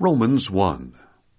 Romans 1.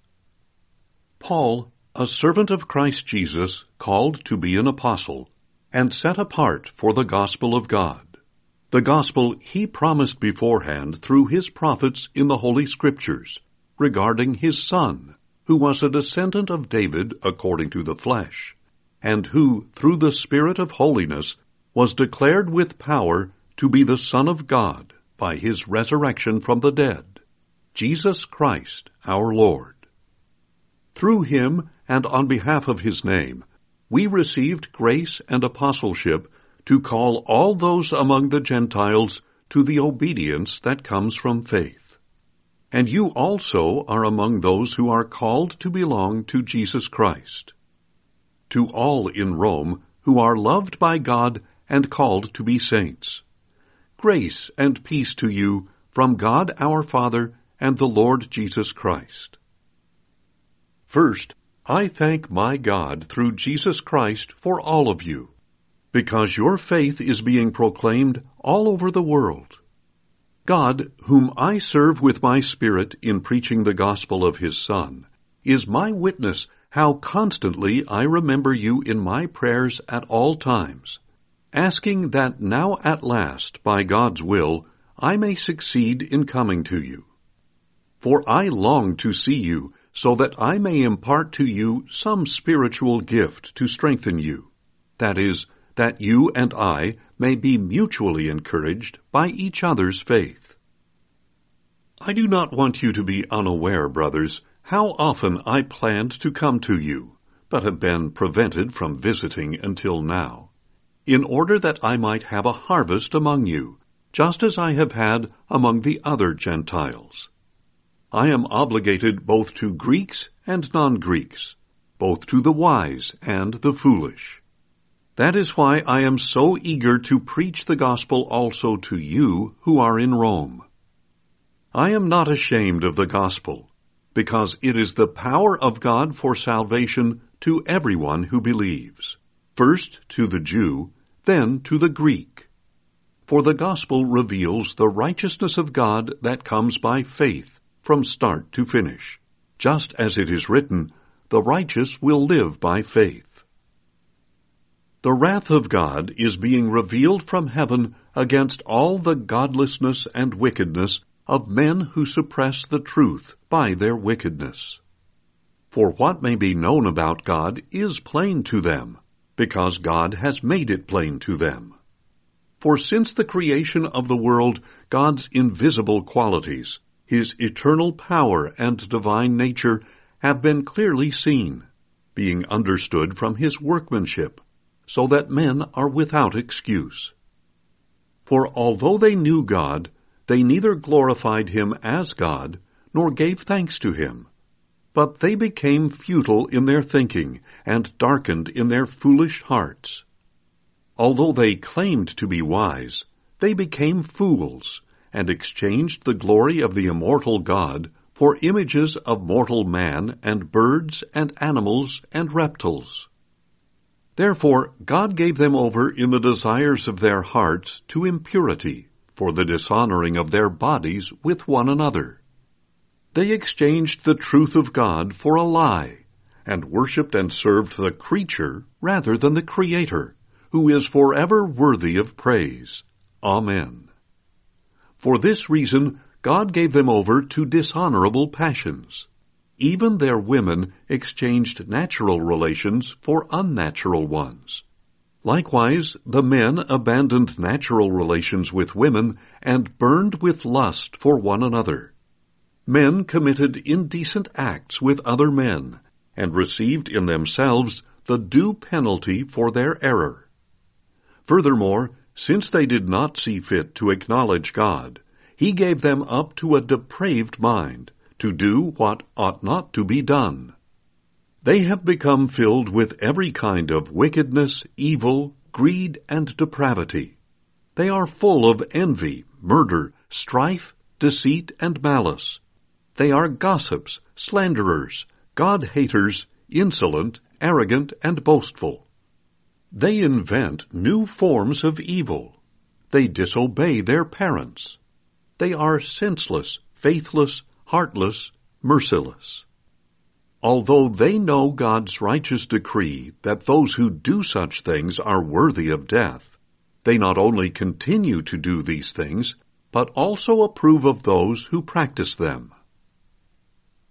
Paul, a servant of Christ Jesus, called to be an apostle, and set apart for the gospel of God, the gospel he promised beforehand through his prophets in the Holy Scriptures, regarding his Son, who was a descendant of David according to the flesh, and who, through the Spirit of holiness, was declared with power to be the Son of God by his resurrection from the dead, Jesus Christ our Lord. Through him, and on behalf of his name, we received grace and apostleship to call all those among the Gentiles to the obedience that comes from faith. And you also are among those who are called to belong to Jesus Christ. To all in Rome who are loved by God and called to be saints, grace and peace to you from God our Father and the Lord Jesus Christ. First, I thank my God through Jesus Christ for all of you, because your faith is being proclaimed all over the world. God, whom I serve with my Spirit in preaching the gospel of his Son, is my witness how constantly I remember you in my prayers at all times, asking that now at last, by God's will, I may succeed in coming to you. For I long to see you, so that I may impart to you some spiritual gift to strengthen you, that is, that you and I may be mutually encouraged by each other's faith. I do not want you to be unaware, brothers, how often I planned to come to you, but have been prevented from visiting until now, in order that I might have a harvest among you, just as I have had among the other Gentiles. I am obligated both to Greeks and non-Greeks, both to the wise and the foolish. That is why I am so eager to preach the gospel also to you who are in Rome. I am not ashamed of the gospel, because it is the power of God for salvation to everyone who believes, first to the Jew, then to the Greek. For the gospel reveals the righteousness of God that comes by faith from start to finish, just as it is written, the righteous will live by faith. The wrath of God is being revealed from heaven against all the godlessness and wickedness of men who suppress the truth by their wickedness. For what may be known about God is plain to them, because God has made it plain to them. For since the creation of the world, God's invisible qualities, his eternal power and divine nature, have been clearly seen, being understood from his workmanship, so that men are without excuse. For although they knew God, they neither glorified him as God, nor gave thanks to him. But they became futile in their thinking, and darkened in their foolish hearts. Although they claimed to be wise, they became fools, and exchanged the glory of the immortal God for images of mortal man and birds and animals and reptiles. Therefore God gave them over in the desires of their hearts to impurity, for the dishonoring of their bodies with one another. They exchanged the truth of God for a lie, and worshipped and served the creature rather than the Creator, who is forever worthy of praise. Amen. For this reason God gave them over to dishonorable passions. Even their women exchanged natural relations for unnatural ones. Likewise, the men abandoned natural relations with women and burned with lust for one another. Men committed indecent acts with other men, and received in themselves the due penalty for their error. Furthermore, since they did not see fit to acknowledge God, he gave them up to a depraved mind, to do what ought not to be done. They have become filled with every kind of wickedness, evil, greed, and depravity. They are full of envy, murder, strife, deceit, and malice. They are gossips, slanderers, God-haters, insolent, arrogant, and boastful. They invent new forms of evil. They disobey their parents. They are senseless, faithless, heartless, merciless. Although they know God's righteous decree that those who do such things are worthy of death, they not only continue to do these things, but also approve of those who practice them.